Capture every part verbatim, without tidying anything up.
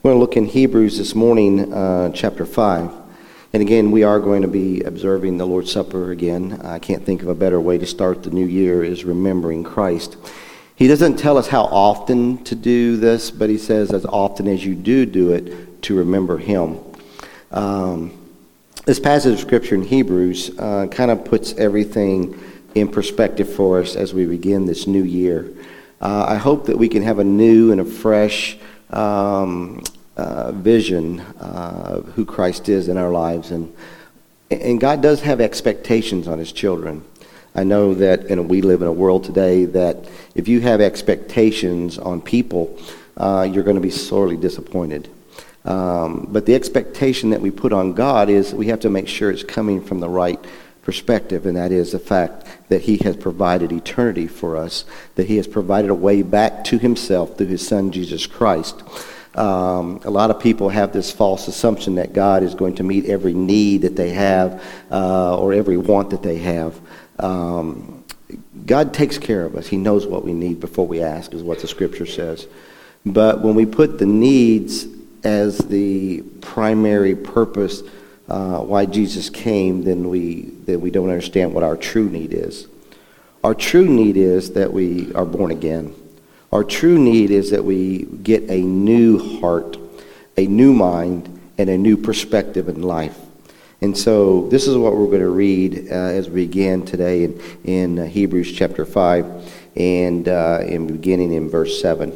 We're going to look in Hebrews this morning, uh, chapter five. And again, we are going to be observing the Lord's Supper again. I can't think of a better way to start the new year is remembering Christ. He doesn't tell us how often to do this, but he says as often as you do do it, to remember him. Um, this passage of Scripture in Hebrews uh, kind of puts everything in perspective for us as we begin this new year. Uh, I hope that we can have a new and a fresh um, uh, vision uh, of who Christ is in our lives. And, and God does have expectations on his children. I know that and we live in a world today that if you have expectations on people, uh, you're going to be sorely disappointed. Um, but the expectation that we put on God is we have to make sure it's coming from the right perspective, and that is the fact that he has provided eternity for us, that he has provided a way back to himself through his son Jesus Christ. Um, a lot of people have this false assumption that God is going to meet every need that they have uh, or every want that they have. Um, God takes care of us. He knows what we need before we ask, is what the Scripture says. But when we put the needs as the primary purpose uh, why Jesus came, then we then we don't understand what our true need is. Our true need is that we are born again. Our true need is that we get a new heart, a new mind, and a new perspective in life. And so this is what we're going to read uh, as we begin today in, in uh, Hebrews chapter five, and uh, in beginning in verse seven.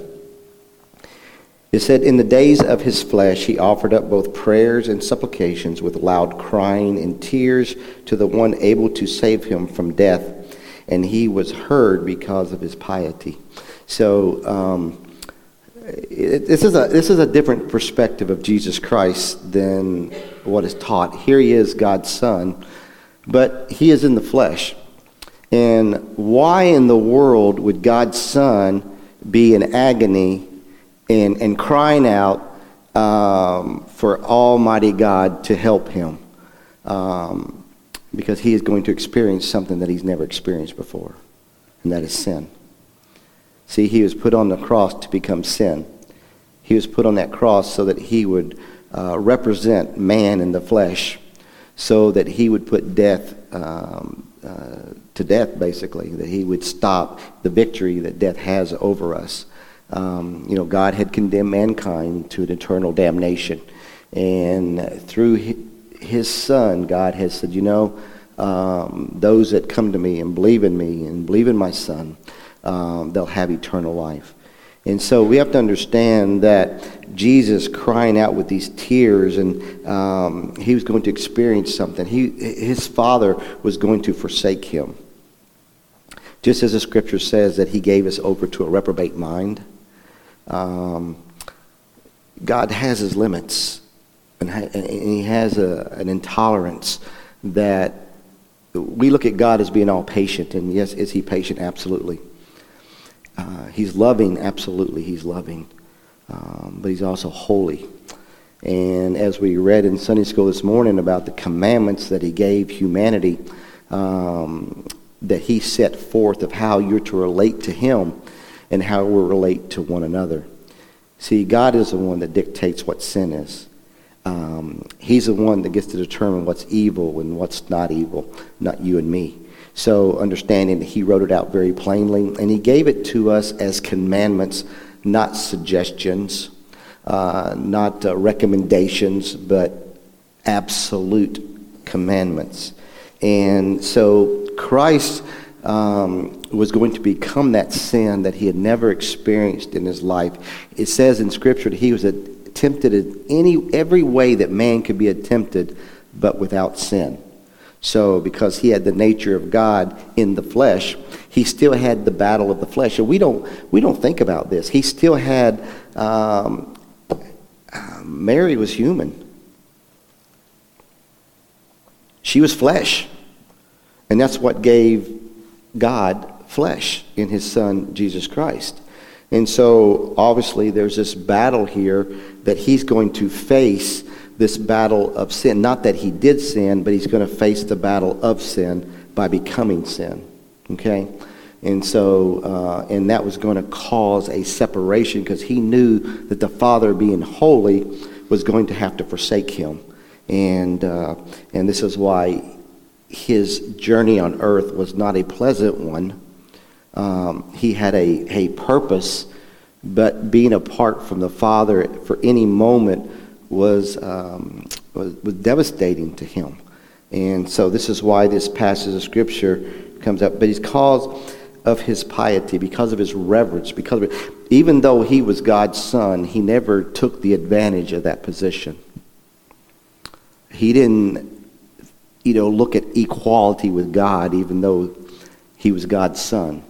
It said, "In the days of his flesh he offered up both prayers and supplications with loud crying and tears to the one able to save him from death, and he was heard because of his piety." So um, it, this is a this is a different perspective of Jesus Christ than what is taught. Here he is, God's Son, but he is in the flesh. And why in the world would God's Son be in agony and, and crying out um, for Almighty God to help him? Um, because he is going to experience something that he's never experienced before, and that is sin. See, he was put on the cross to become sin. He was put on that cross so that he would uh, represent man in the flesh, so that he would put death um, uh, to death, basically, that he would stop the victory that death has over us. Um, you know, God had condemned mankind to an eternal damnation. And through his Son, God has said, you know, um, those that come to me and believe in me and believe in my Son, Um, they'll have eternal life. And so we have to understand that Jesus crying out with these tears, and um, he was going to experience something. He, his Father was going to forsake him. Just as the Scripture says that he gave us over to a reprobate mind. Um, God has his limits, and, ha- and he has a, an intolerance that we look at God as being all patient. And yes, is he patient? Absolutely. Uh, he's loving, absolutely, he's loving. Um, but he's also holy. And as we read in Sunday school this morning about the commandments that he gave humanity, um, that he set forth of how you're to relate to him and how we relate to one another. See, God is the one that dictates what sin is. Um, he's the one that gets to determine what's evil and what's not evil, not you and me. So understanding that he wrote it out very plainly, and he gave it to us as commandments, not suggestions, uh, not uh, recommendations, but absolute commandments. And so Christ um, was going to become that sin that he had never experienced in his life. It says in Scripture that he was tempted in any every way that man could be tempted, but without sin. So because he had the nature of God in the flesh, he still had the battle of the flesh. And we don't we don't think about this. He still had, um, uh, Mary was human. She was flesh. And that's what gave God flesh in his Son, Jesus Christ. And so obviously there's this battle here that he's going to face, this battle of sin. Not that he did sin, but he's going to face the battle of sin by becoming sin. Okay? And so, uh, and that was going to cause a separation because he knew that the Father, being holy, was going to have to forsake him. And uh, and this is why his journey on earth was not a pleasant one. Um, he had a, a purpose, but being apart from the Father for any moment was, um, was was devastating to him. And so this is why this passage of Scripture comes up. But he's called of his piety, because of his reverence, because of it. Even though he was God's son, he never took the advantage of that position. He didn't, you know, look at equality with God, even though he was God's son.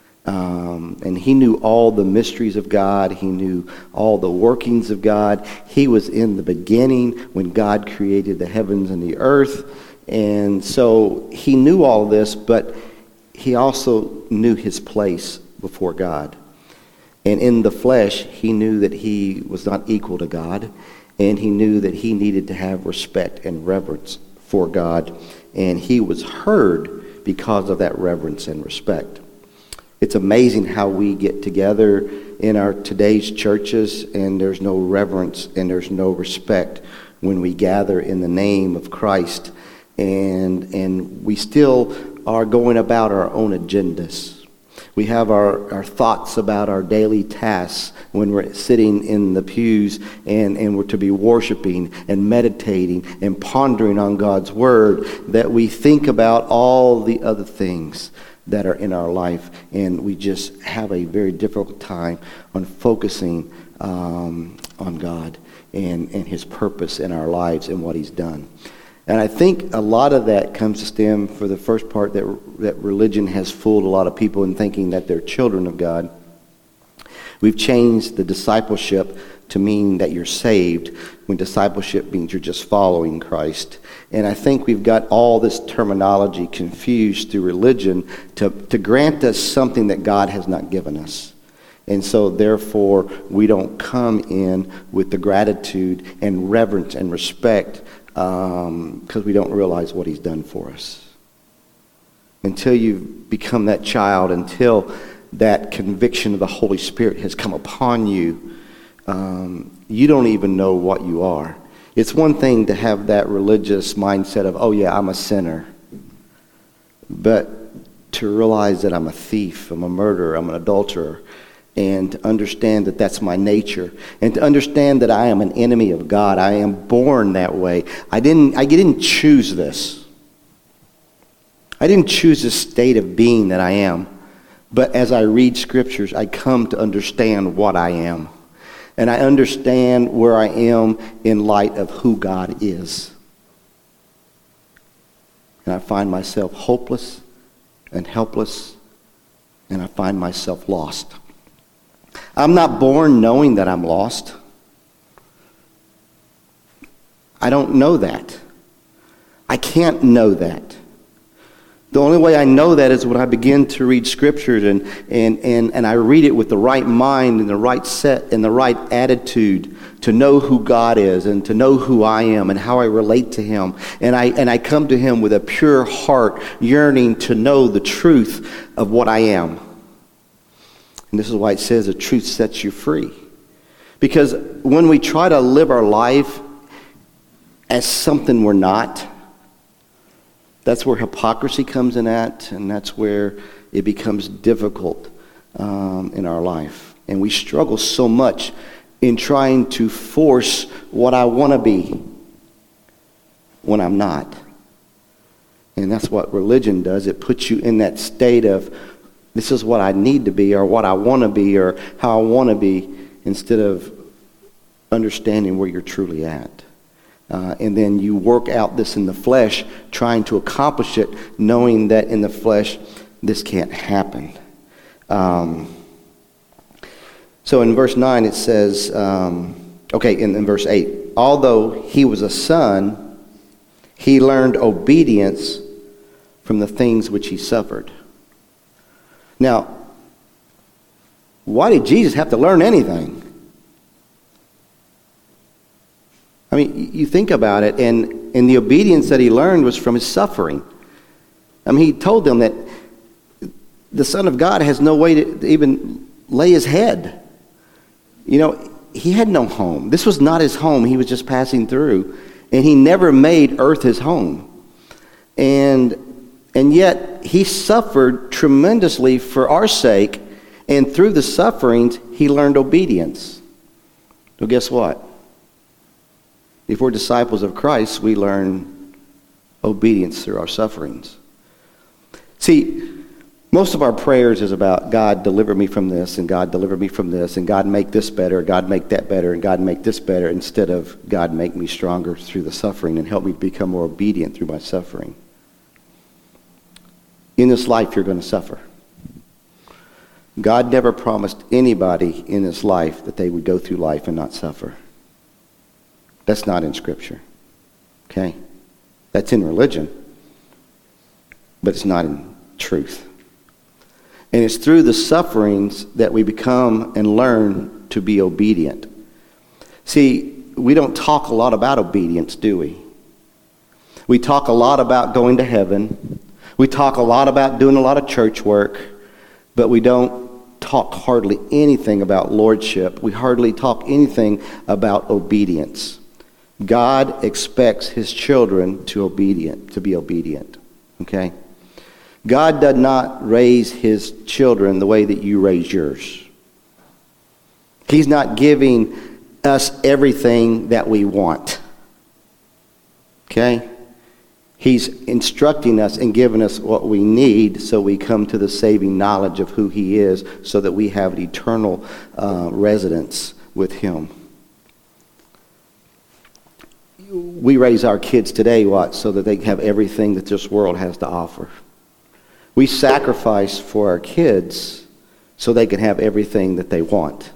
Um, and he knew all the mysteries of God. He knew all the workings of God. He was in the beginning when God created the heavens and the earth. And so he knew all of this, but he also knew his place before God. And in the flesh, he knew that he was not equal to God. And he knew that he needed to have respect and reverence for God. And he was heard because of that reverence and respect. It's amazing how we get together in our today's churches and there's no reverence and there's no respect when we gather in the name of Christ. And, and we still are going about our own agendas. We have our, our thoughts about our daily tasks when we're sitting in the pews and, and we're to be worshiping and meditating and pondering on God's Word, that we think about all the other things that are in our life, and we just have a very difficult time on focusing um, on God and, and His purpose in our lives and what He's done. And I think a lot of that comes to stem, for the first part, that that religion has fooled a lot of people in thinking that they're children of God. We've changed the discipleship to mean that you're saved, when discipleship means you're just following Christ. And I think we've got all this terminology confused through religion to, to grant us something that God has not given us. And so therefore, we don't come in with the gratitude and reverence and respect Um, because we don't realize what He's done for us. Until you've become that child, until that conviction of the Holy Spirit has come upon you, um, you don't even know what you are. It's one thing to have that religious mindset of, oh yeah, I'm a sinner. But to realize that I'm a thief, I'm a murderer, I'm an adulterer, and to understand that that's my nature, and to understand that I am an enemy of God. I am born that way. I didn't I didn't choose this. I didn't choose this state of being that I am. But as I read scriptures, I come to understand what I am. And I understand where I am in light of who God is. And I find myself hopeless and helpless, and I find myself lost. I'm not born knowing that I'm lost. I don't know that. I can't know that. The only way I know that is when I begin to read scriptures and, and, and, and I read it with the right mind and the right set and the right attitude to know who God is and to know who I am and how I relate to Him. And I, and I come to Him with a pure heart, yearning to know the truth of what I am. And this is why it says the truth sets you free. Because when we try to live our life as something we're not, that's where hypocrisy comes in at, and that's where it becomes difficult um, in our life. And we struggle so much in trying to force what I want to be when I'm not. And that's what religion does. It puts you in that state of, this is what I need to be, or what I want to be, or how I want to be, instead of understanding where you're truly at. Uh, and then you work out this in the flesh, trying to accomplish it, knowing that in the flesh, this can't happen. Um, so in verse nine, it says, um, okay, in, in verse eight, although he was a son, he learned obedience from the things which he suffered. Now, why did Jesus have to learn anything? I mean, you think about it, and, and the obedience that he learned was from his suffering. I mean, he told them that the Son of God has no way to even lay his head. You know, he had no home. This was not his home. He was just passing through. And he never made earth his home. And, and yet he suffered tremendously for our sake. And through the sufferings, he learned obedience. Well, guess what? If we're disciples of Christ, we learn obedience through our sufferings. See, most of our prayers is about, God, deliver me from this, and God, deliver me from this, and God, make this better, God, make that better, and God, make this better, instead of, God, make me stronger through the suffering and help me become more obedient through my suffering. In this life, you're going to suffer. God never promised anybody in this life that they would go through life and not suffer. That's not in Scripture. Okay? That's in religion, but it's not in truth. And it's through the sufferings that we become and learn to be obedient. See, we don't talk a lot about obedience, do we? We talk a lot about going to heaven. We talk a lot about doing a lot of church work, but we don't talk hardly anything about lordship. We hardly talk anything about obedience. God expects his children to obedient, to be obedient. Okay? God does not raise his children the way that you raise yours. He's not giving us everything that we want. Okay? He's instructing us and giving us what we need so we come to the saving knowledge of who he is, so that we have an eternal uh, residence with him. We raise our kids today, what? So that they have everything that this world has to offer. We sacrifice for our kids so they can have everything that they want.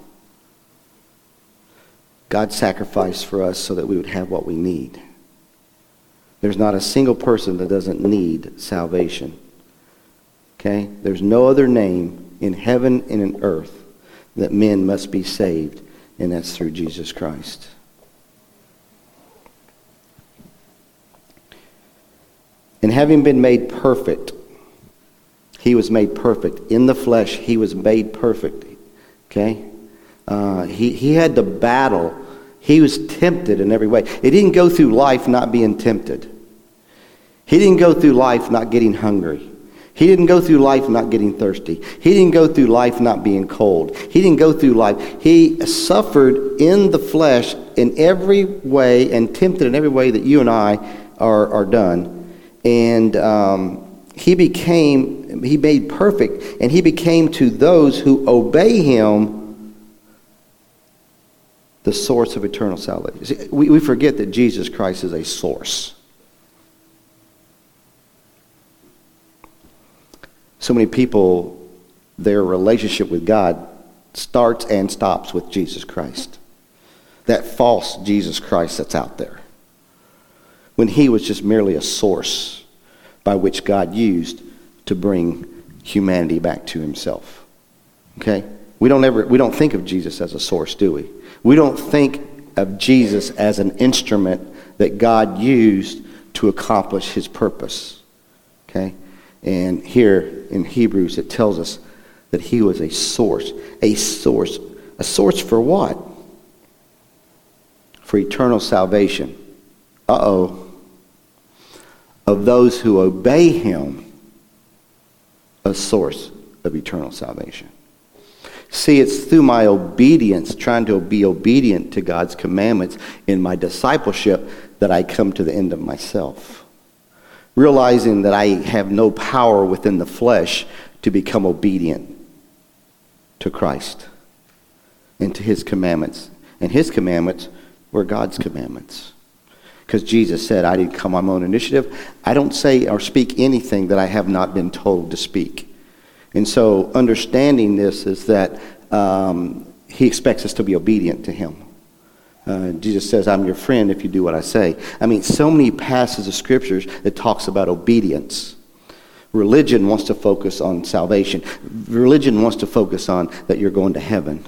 God sacrificed for us so that we would have what we need. There's not a single person that doesn't need salvation. Okay? There's no other name in heaven and in earth that men must be saved, and that's through Jesus Christ. And having been made perfect, he was made perfect. In the flesh, he was made perfect. Okay? Uh, he, he had to battle. He was tempted in every way. He didn't go through life not being tempted. He didn't go through life not getting hungry. He didn't go through life not getting thirsty. He didn't go through life not being cold. He didn't go through life. He suffered in the flesh in every way and tempted in every way that you and I are, are done. And um, he became, he made perfect, and he became to those who obey him the source of eternal salvation. See, we, we forget that Jesus Christ is a source. So many people, their relationship with God starts and stops with Jesus Christ. That false Jesus Christ that's out there. When he was just merely a source by which God used to bring humanity back to himself. Okay? We don't ever we don't think of Jesus as a source, do we? We don't think of Jesus as an instrument that God used to accomplish his purpose. Okay? And here in Hebrews it tells us that he was a source. A source. A source for what? For eternal salvation. Uh-oh. Of those who obey him, a source of eternal salvation. See, it's through my obedience, trying to be obedient to God's commandments in my discipleship, that I come to the end of myself. Realizing that I have no power within the flesh to become obedient to Christ and to his commandments. And his commandments were God's commandments. Because Jesus said, I didn't come on my own initiative. I don't say or speak anything that I have not been told to speak. And so understanding this is that um, he expects us to be obedient to him. Uh, Jesus says, I'm your friend if you do what I say. I mean, so many passages of scriptures that talks about obedience. Religion wants to focus on salvation. Religion wants to focus on that you're going to heaven.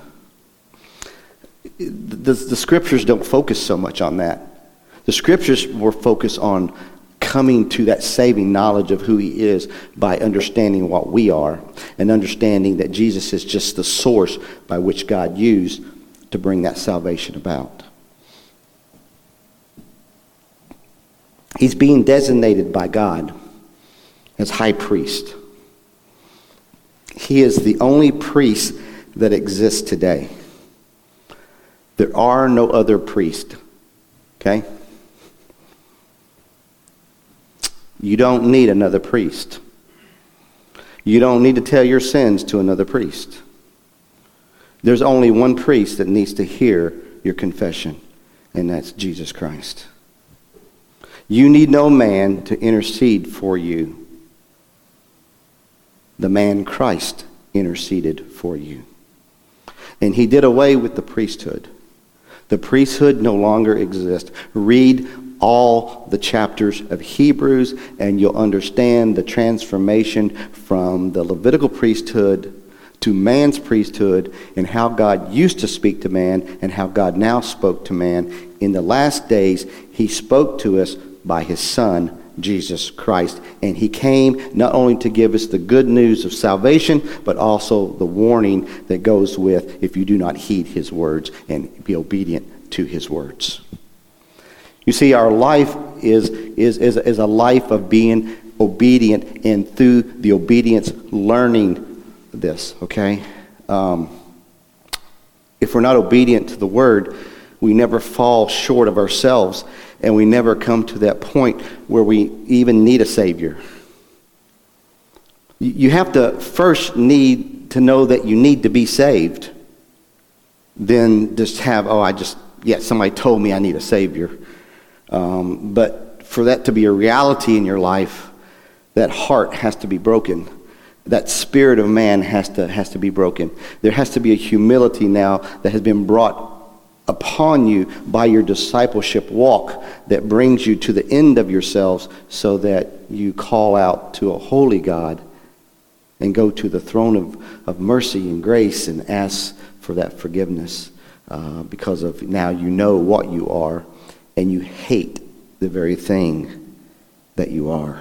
The, the scriptures don't focus so much on that. The scriptures more focus on coming to that saving knowledge of who he is by understanding what we are and understanding that Jesus is just the source by which God used to bring that salvation about. He's being designated by God as high priest. He is the only priest that exists today. There are no other priests. Okay? You don't need another priest. You don't need to tell your sins to another priest. There's only one priest that needs to hear your confession, and that's Jesus Christ. You need no man to intercede for you. The man Christ interceded for you. And he did away with the priesthood. The priesthood no longer exists. Read all the chapters of Hebrews and you'll understand the transformation from the Levitical priesthood to man's priesthood and how God used to speak to man and how God now spoke to man. In the last days, he spoke to us by his Son, Jesus Christ. And he came not only to give us the good news of salvation, but also the warning that goes with if you do not heed his words and be obedient to his words. You see, our life is, is, is, is a life of being obedient, and through the obedience, learning this, okay? Um, if we're not obedient to the word, we never fall short of ourselves, and we never come to that point where we even need a Savior. You have to first need to know that you need to be saved. Then just have, oh, I just, yeah, somebody told me I need a Savior. Um, but for that to be a reality in your life, that heart has to be broken. That spirit of man has to has to be broken. There has to be a humility now that has been brought upon you by your discipleship walk that brings you to the end of yourselves so that you call out to a holy God and go to the throne of, of mercy and grace and ask for that forgiveness uh, because of now you know what you are and you hate the very thing that you are.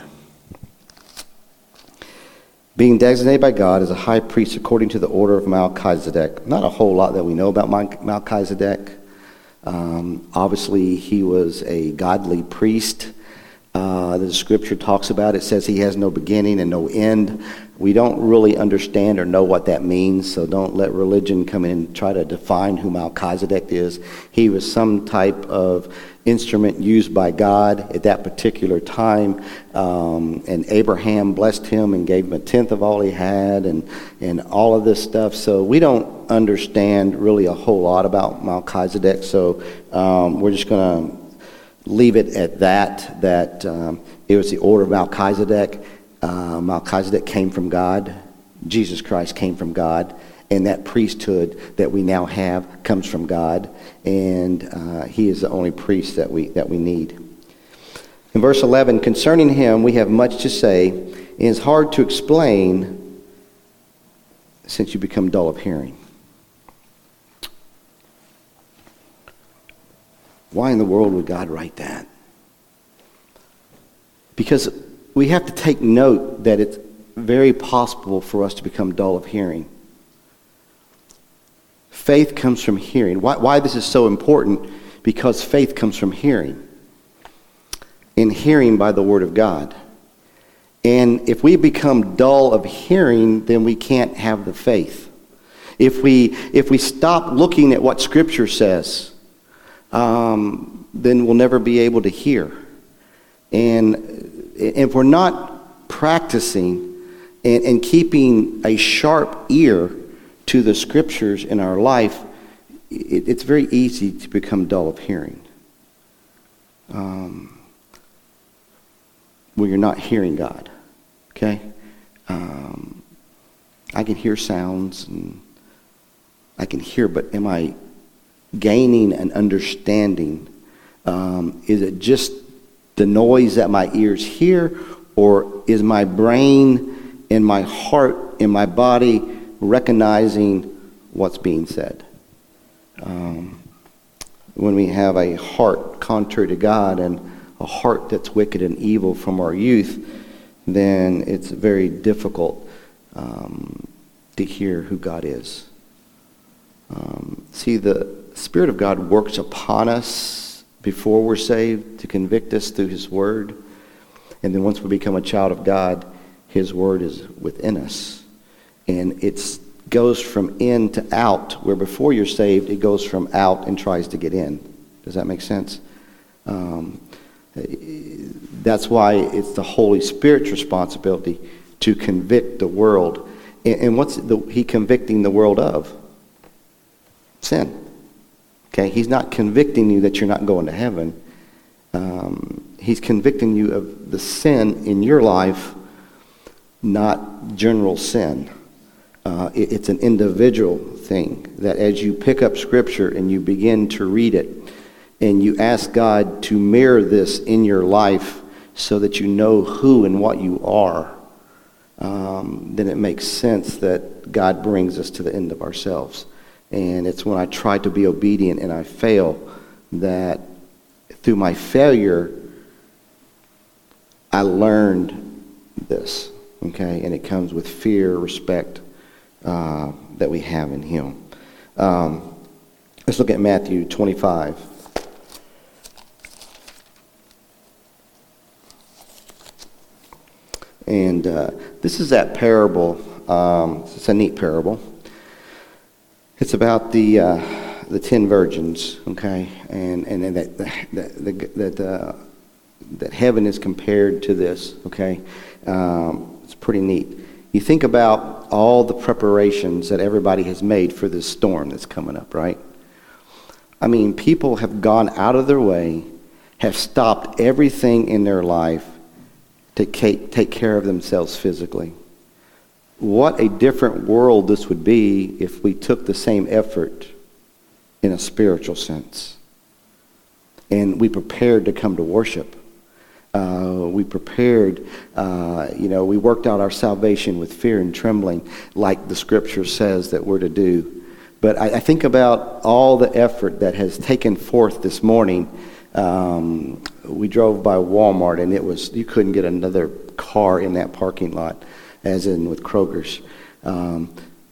Being designated by God as a high priest according to the order of Melchizedek. Not a whole lot that we know about Melchizedek. Um, obviously, he was a godly priest. Uh, the scripture talks about it. It says he has no beginning and no end. We don't really understand or know what that means, so don't let religion come in and try to define who Melchizedek is. He was some type of instrument used by God at that particular time, um, and Abraham blessed him and gave him a tenth of all he had, and, and all of this stuff. So we don't understand really a whole lot about Melchizedek, so um, we're just going to leave it at that, that um, it was the order of Melchizedek. Uh, Melchizedek came from God. Jesus Christ came from God. And that priesthood that we now have comes from God. And uh, he is the only priest that we that we need. In verse eleven, concerning him we have much to say, and it's hard to explain since you become dull of hearing. Why in the world would God write that? Because we have to take note that it's very possible for us to become dull of hearing. Faith comes from hearing. Why, why this is so important? Because faith comes from hearing. And hearing by the Word of God. And if we become dull of hearing, then we can't have the faith. If we, if we stop looking at what Scripture says, um, then we'll never be able to hear. And if we're not practicing and, and keeping a sharp ear to the Scriptures in our life, it, it's very easy to become dull of hearing. Um, when you're not hearing God, okay? Um, I can hear sounds and I can hear, but am I gaining an understanding? Um, is it just the noise that my ears hear, or is my brain and my heart and my body recognizing what's being said? Um, when we have a heart contrary to God and a heart that's wicked and evil from our youth, then it's very difficult um, to hear who God is. Um, see, the Spirit of God works upon us before we're saved to convict us through His Word. And then once we become a child of God, His Word is within us. And it goes from in to out, where before you're saved, it goes from out and tries to get in. Does that make sense? Um, that's why it's the Holy Spirit's responsibility to convict the world. And, and what's the, He convicting the world of? Sin. Okay, He's not convicting you that you're not going to heaven. Um, he's convicting you of the sin in your life, not general sin. Uh, it, it's an individual thing that as you pick up Scripture and you begin to read it, and you ask God to mirror this in your life so that you know who and what you are, um, then it makes sense that God brings us to the end of ourselves. And it's when I try to be obedient and I fail that through my failure, I learned this, okay? And it comes with fear, respect uh, that we have in Him. Um, let's look at Matthew twenty-five. And uh, this is that parable. Um, it's a neat parable. It's about the uh, the ten virgins, okay, and and, and that that that uh, that heaven is compared to this, okay. Um, it's pretty neat. You think about all the preparations that everybody has made for this storm that's coming up, right? I mean, people have gone out of their way, have stopped everything in their life to take care of themselves physically. What a different world this would be if we took the same effort in a spiritual sense. And we prepared to come to worship. Uh, we prepared, uh, you know, we worked out our salvation with fear and trembling like the Scripture says that we're to do. But I, I think about all the effort that has taken forth this morning. Um, we drove by Walmart and it was, you couldn't get another car in that parking lot, as in with Kroger's. Um,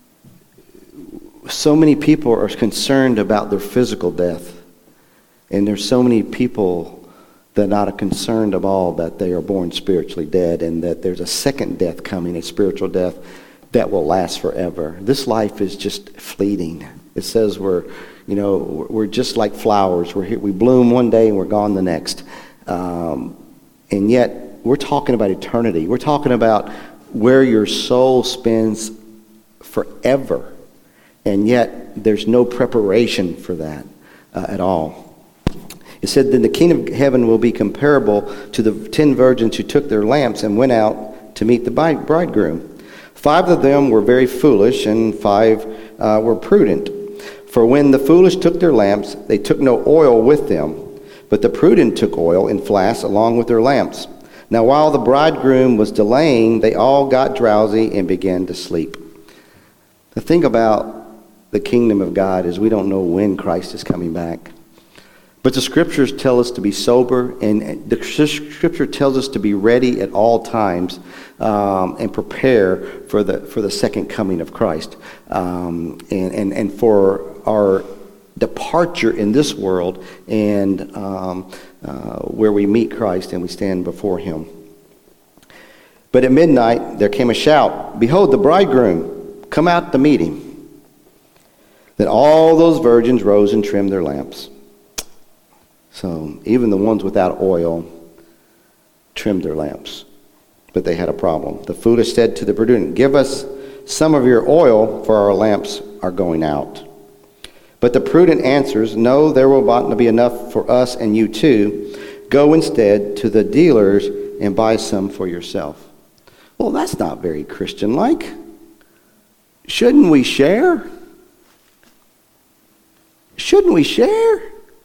so many people are concerned about their physical death. And there's so many people that are not concerned at all that they are born spiritually dead and that there's a second death coming, a spiritual death that will last forever. This life is just fleeting. It says we're You know, we're just like flowers. We're here, we bloom one day and we're gone the next. Um, and yet, we're talking about eternity. We're talking about where your soul spends forever. And yet, there's no preparation for that uh, at all. It said, then the kingdom of heaven will be comparable to the ten virgins who took their lamps and went out to meet the bridegroom. Five of them were very foolish and five uh, were prudent. For when the foolish took their lamps, they took no oil with them, but the prudent took oil in flasks along with their lamps. Now while the bridegroom was delaying, they all got drowsy and began to sleep. The thing about the kingdom of God is we don't know when Christ is coming back. But the Scriptures tell us to be sober, and the Scripture tells us to be ready at all times um, and prepare for the for the second coming of Christ, um, and, and, and for our departure in this world and um, uh, where we meet Christ and we stand before Him. But at midnight there came a shout, "Behold, the bridegroom, come out to meet him." Then all those virgins rose and trimmed their lamps. So even the ones without oil trimmed their lamps. But they had a problem. The foolish said to the prudent, "Give us some of your oil, for our lamps are going out." But the prudent answers, "No, there will not be enough for us and you too. Go instead to the dealers and buy some for yourself." Well, that's not very Christian-like. Shouldn't we share? Shouldn't we share?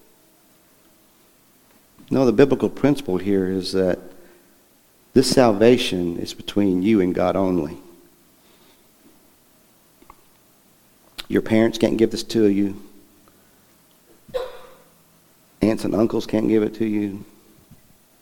No, the biblical principle here is that this salvation is between you and God only. Your parents can't give this to you. Aunts and uncles can't give it to you.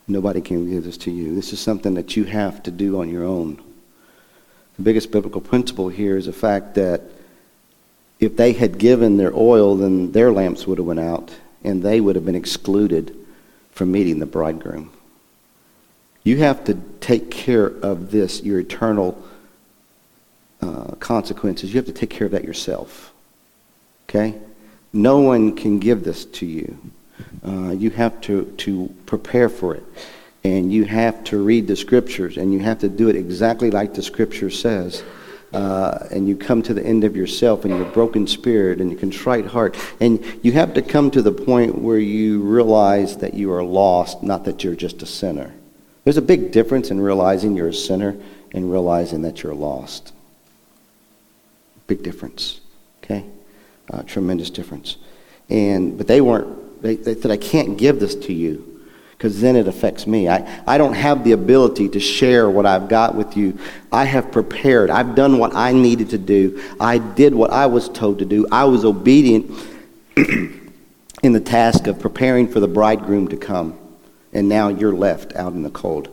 Nobody can give this to you. This is something that you have to do on your own. The biggest biblical principle here is the fact that if they had given their oil, then their lamps would have went out, and they would have been excluded from meeting the bridegroom. You have to take care of this, your eternal uh, consequences. You have to take care of that yourself. Okay? No one can give this to you. Uh, you have to, to prepare for it. And you have to read the scriptures, and you have to do it exactly like the scripture says. Uh, and you come to the end of yourself and your broken spirit and your contrite heart. And you have to come to the point where you realize that you are lost, not that you're just a sinner. There's a big difference in realizing you're a sinner and realizing that you're lost. Big difference. Okay? Uh, tremendous difference. And but they weren't, they, they said, I can't give this to you, because then it affects me. I, I don't have the ability to share what I've got with you. I have prepared. I've done what I needed to do. I did what I was told to do. I was obedient in the task of preparing for the bridegroom to come. And now you're left out in the cold.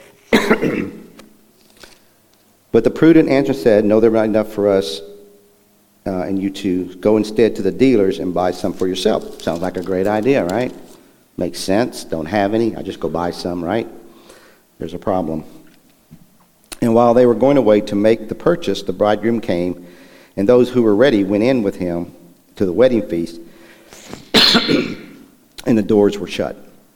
But the prudent answer said, no, they're not enough for us uh, and you too. Go instead to the dealers and buy some for yourself. Sounds like a great idea, right? Makes sense. Don't have any. I just go buy some, right? There's a problem. And while they were going away to make the purchase, the bridegroom came, and those who were ready went in with him to the wedding feast, and the doors were shut.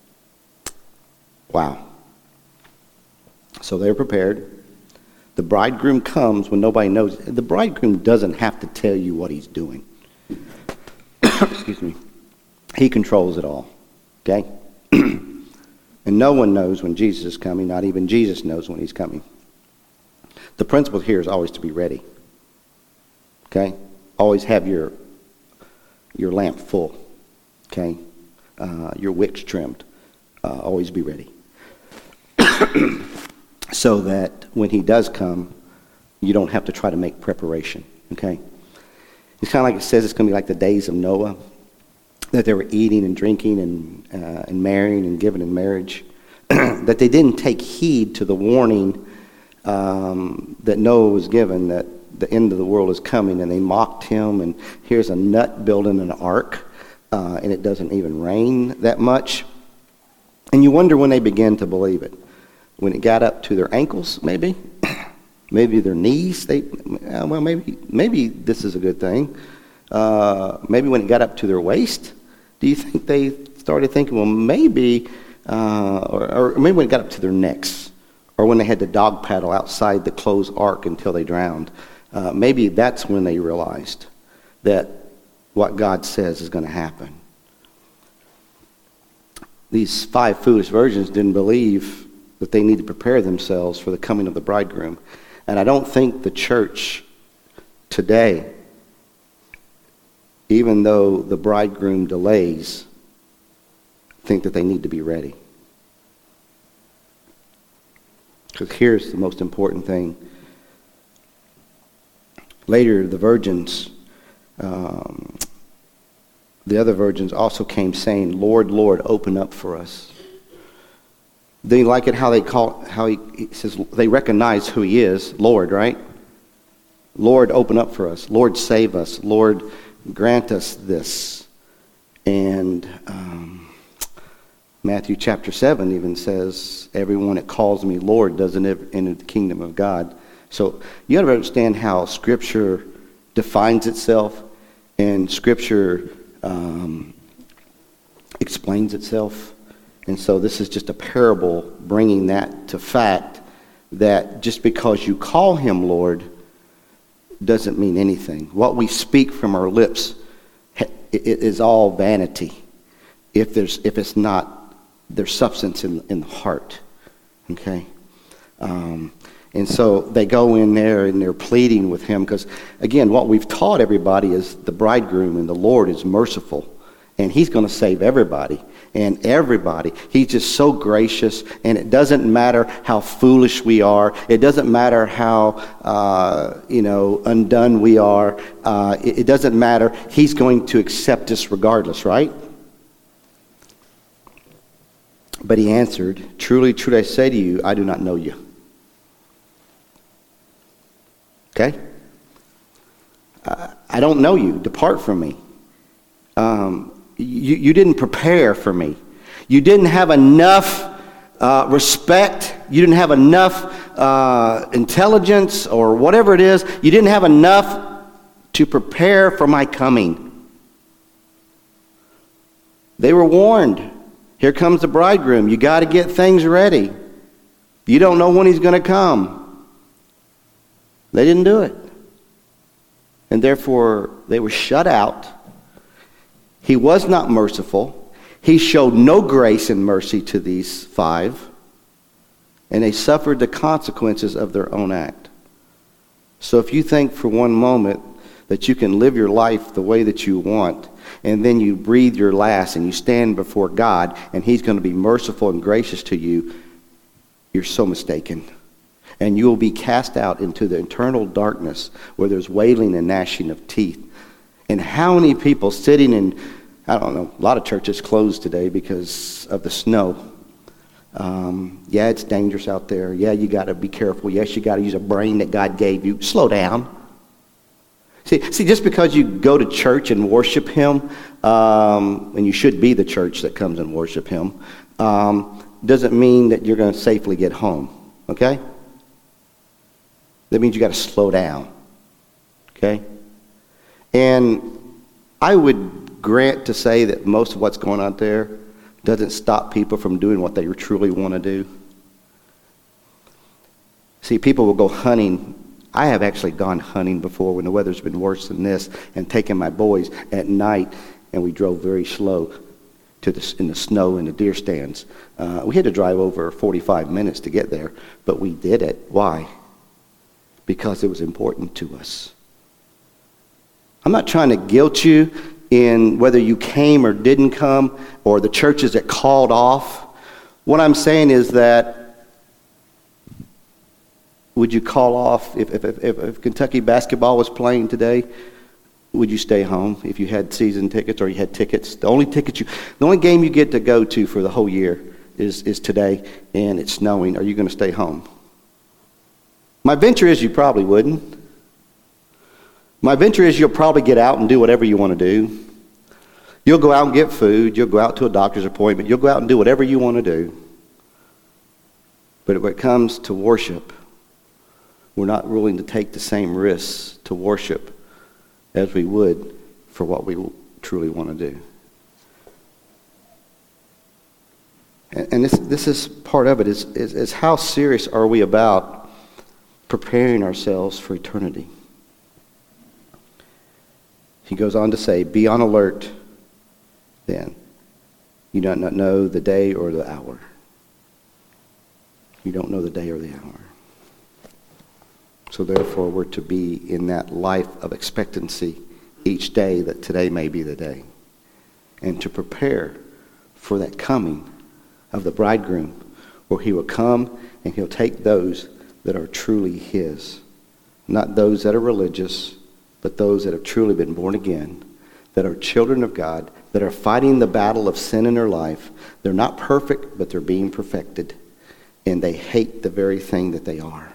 Wow. So they were prepared. The bridegroom comes when nobody knows. The bridegroom doesn't have to tell you what he's doing. Excuse me. He controls it all. Okay? And no one knows when Jesus is coming. Not even Jesus knows when he's coming. The principle here is always to be ready. Okay? Always have your your lamp full. Okay? Uh, your wicks trimmed. Uh, always be ready. So that when he does come, you don't have to try to make preparation. Okay? It's kind of like it says it's going to be like the days of Noah. That they were eating and drinking and uh, and marrying and giving in marriage, that they didn't take heed to the warning um, that Noah was given that the end of the world is coming, and they mocked him. And here's a nut building an ark, uh, and it doesn't even rain that much. And you wonder when they began to believe it. When it got up to their ankles, maybe, maybe their knees. They uh, well, maybe maybe this is a good thing. Uh, maybe when it got up to their waist. Do you think they started thinking, well, maybe, uh, or, or maybe when it got up to their necks, or when they had to dog paddle outside the closed ark until they drowned, uh, maybe that's when they realized that what God says is going to happen. These five foolish virgins didn't believe that they need to prepare themselves for the coming of the bridegroom. And I don't think the church today, even though the bridegroom delays, think that they need to be ready. Because here's the most important thing. Later, the virgins, um, the other virgins also came saying, Lord, Lord, open up for us. They like it how they call, how he, he says, they recognize who he is, Lord, right? Lord, open up for us. Lord, save us. Lord, grant us this. And um, Matthew chapter seven even says, everyone that calls me Lord doesn't enter the kingdom of God. So you got to understand how Scripture defines itself, and Scripture um, explains itself. And so this is just a parable bringing that to fact, that just because you call him Lord doesn't mean anything. What we speak from our lips, it is all vanity if there's if it's not there's substance in in the heart. Okay, um, and so they go in there and they're pleading with him, because again, what we've taught everybody is the bridegroom and the Lord is merciful, and he's going to save everybody. And everybody, he's just so gracious, and it doesn't matter how foolish we are. It doesn't matter how, uh, you know, undone we are. Uh, it, it doesn't matter. He's going to accept us regardless, right? But he answered, truly, truly, I say to you, I do not know you. Okay? Uh, I don't know you. Depart from me. Um, you, you didn't prepare for me. You didn't have enough uh, respect. You didn't have enough uh, intelligence or whatever it is. You didn't have enough to prepare for my coming. They were warned. Here comes the bridegroom. You got to get things ready. You don't know when he's going to come. They didn't do it. And therefore, they were shut out. He was not merciful. He showed no grace and mercy to these five. And they suffered the consequences of their own act. So if you think for one moment that you can live your life the way that you want, and then you breathe your last and you stand before God and he's going to be merciful and gracious to you, you're so mistaken. And you will be cast out into the eternal darkness where there's wailing and gnashing of teeth. And how many people sitting in, I don't know, a lot of churches closed today because of the snow. Um, yeah, it's dangerous out there. Yeah, you got to be careful. Yes, you got to use a brain that God gave you. Slow down. See, see, just because you go to church and worship him, um, and you should be the church that comes and worship him, um, doesn't mean that you're going to safely get home, okay? That means you got to slow down, okay? And I would grant to say that most of what's going on there doesn't stop people from doing what they truly want to do. See, people will go hunting. I have actually gone hunting before when the weather's been worse than this, and taken my boys at night, and we drove very slow to the, in the snow in the deer stands. Uh, we had to drive over forty-five minutes to get there, but we did it. Why? Because it was important to us. I'm not trying to guilt you in whether you came or didn't come, or the churches that called off. What I'm saying is that, would you call off if, if, if, if Kentucky basketball was playing today? Would you stay home if you had season tickets or you had tickets? The only tickets you, the only game you get to go to for the whole year is, is today, and it's snowing. Are you going to stay home? My venture is you probably wouldn't. My venture is you'll probably get out and do whatever you want to do. You'll go out and get food. You'll go out to a doctor's appointment. You'll go out and do whatever you want to do. But when it comes to worship, we're not willing to take the same risks to worship as we would for what we truly want to do. And, and this this is part of it, is, is, is how serious are we about preparing ourselves for eternity? He goes on to say, be on alert then. You do not know the day or the hour. You don't know the day or the hour. So therefore, we're to be in that life of expectancy each day that today may be the day. And to prepare for that coming of the bridegroom, where he will come and he'll take those that are truly his. Not those that are religious, but those that have truly been born again, that are children of God, that are fighting the battle of sin in their life. They're not perfect, but they're being perfected. And they hate the very thing that they are.